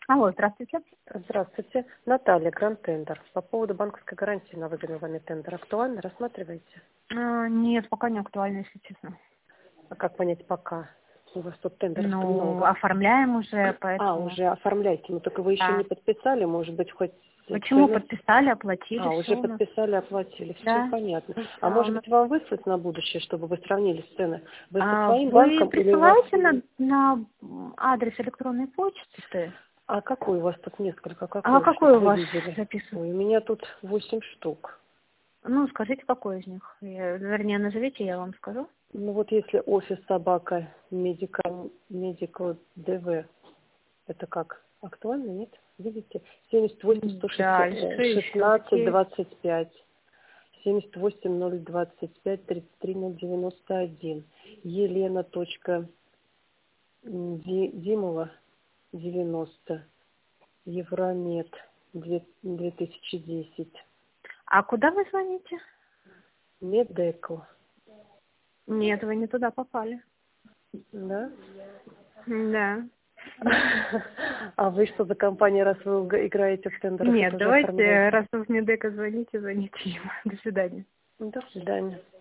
Алло, здравствуйте. Здравствуйте. Наталья, Гранд Тендер. По поводу банковской гарантии на выданный вами тендер. Актуально? Рассматриваете? Нет, пока не актуально, если честно. А как понять пока? У вас тут тендеров много. Оформляем уже, поэтому... Уже оформляете. Но только вы еще Да. не подписали, может быть, хоть... Почему цену- подписали, оплатили, уже всё у нас. подписали, оплатили. Да. Все понятно. А Да, может у нас- быть, вам выслать на будущее, чтобы вы сравнили цены? Вы со своим Вы банком или у вас... присылаете на адрес электронной почты? А какой у вас тут несколько? А Какой, какой чтобы у вы вас видели? записан? Ой, у меня тут 8 штук. Ну, скажите, какой из них? Вернее, назовите, я вам скажу. Ну вот если офис собака Medical DV, это как? Актуально, нет? Видите? 78 Дальше 116 еще 25. 78 025 33 091. Елена. Димова 90. Евромед 2010. А куда вы звоните? Медеко. Нет, вы не туда попали. Да? Да. А вы что за компания, раз вы играете в тендерах и Нет, тоже давайте, оформляете? раз вы в Медеко звоните ему. До свидания. До свидания.